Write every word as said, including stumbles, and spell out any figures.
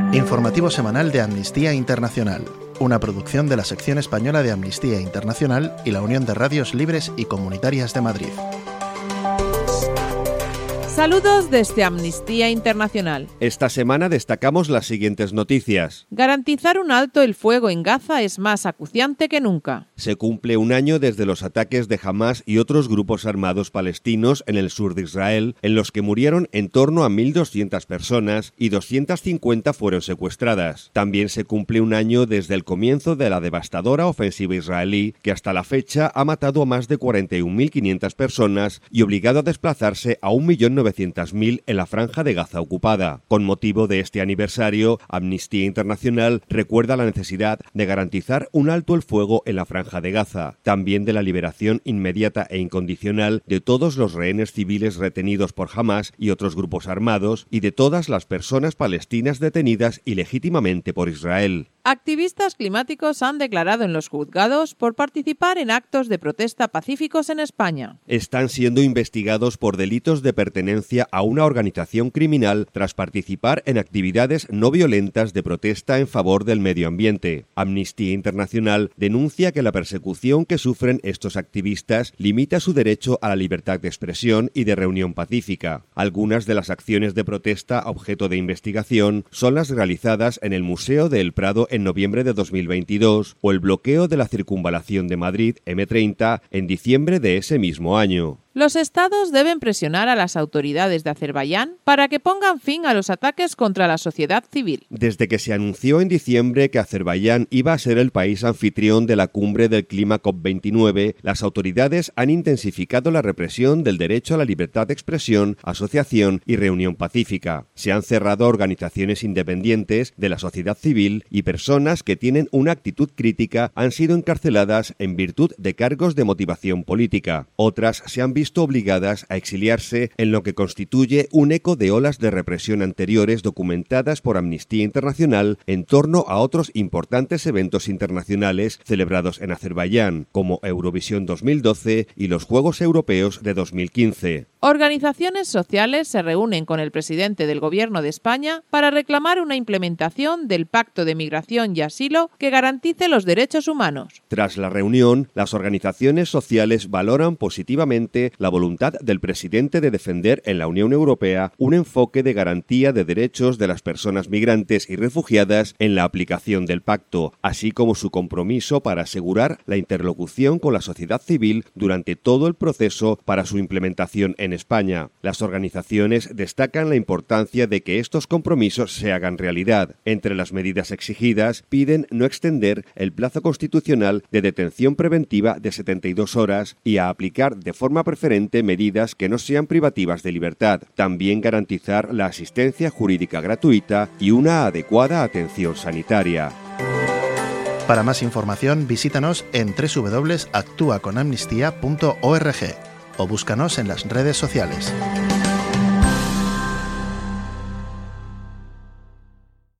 Informativo semanal de Amnistía Internacional, una producción de la sección española de Amnistía Internacional y la Unión de Radios Libres y Comunitarias de Madrid. Saludos desde Amnistía Internacional. Esta semana destacamos las siguientes noticias. Garantizar un alto el fuego en Gaza es más acuciante que nunca. Se cumple un año desde los ataques de Hamás y otros grupos armados palestinos en el sur de Israel, en los que murieron en torno a mil doscientas personas y doscientas cincuenta fueron secuestradas. También se cumple un año desde el comienzo de la devastadora ofensiva israelí, que hasta la fecha ha matado a más de cuarenta y un mil quinientas personas y obligado a desplazarse a un millón novecientos mil en la franja de Gaza ocupada. Con motivo de este aniversario, Amnistía Internacional recuerda la necesidad de garantizar un alto el fuego en la franja de Gaza, también de la liberación inmediata e incondicional de todos los rehenes civiles retenidos por Hamás y otros grupos armados y de todas las personas palestinas detenidas ilegítimamente por Israel. Activistas climáticos han declarado en los juzgados por participar en actos de protesta pacíficos en España. Están siendo investigados por delitos de pertenencia a una organización criminal tras participar en actividades no violentas de protesta en favor del medio ambiente. Amnistía Internacional denuncia que la persecución que sufren estos activistas limita su derecho a la libertad de expresión y de reunión pacífica. Algunas de las acciones de protesta objeto de investigación son las realizadas en el Museo de El Prado en noviembre de dos mil veintidós o el bloqueo de la circunvalación de Madrid eme treinta en diciembre de ese mismo año. Los estados deben presionar a las autoridades de Azerbaiyán para que pongan fin a los ataques contra la sociedad civil. Desde que se anunció en diciembre que Azerbaiyán iba a ser el país anfitrión de la cumbre del clima COP veintinueve, las autoridades han intensificado la represión del derecho a la libertad de expresión, asociación y reunión pacífica. Se han cerrado organizaciones independientes de la sociedad civil y personas que tienen una actitud crítica han sido encarceladas en virtud de cargos de motivación política. Otras se han visto visto obligadas a exiliarse en lo que constituye un eco de olas de represión anteriores documentadas por Amnistía Internacional en torno a otros importantes eventos internacionales celebrados en Azerbaiyán, como Eurovisión dos mil doce y los Juegos Europeos de dos mil quince. Organizaciones sociales se reúnen con el presidente del Gobierno de España para reclamar una implementación del Pacto de Migración y Asilo que garantice los derechos humanos. Tras la reunión, las organizaciones sociales valoran positivamente la voluntad del presidente de defender en la Unión Europea un enfoque de garantía de derechos de las personas migrantes y refugiadas en la aplicación del pacto, así como su compromiso para asegurar la interlocución con la sociedad civil durante todo el proceso para su implementación en España. Las organizaciones destacan la importancia de que estos compromisos se hagan realidad. Entre las medidas exigidas, piden no extender el plazo constitucional de detención preventiva de setenta y dos horas y a aplicar de forma preferente medidas que no sean privativas de libertad. También garantizar la asistencia jurídica gratuita y una adecuada atención sanitaria. Para más información, visítanos en doble u doble u doble u punto actúa con amnistía punto org o búscanos en las redes sociales.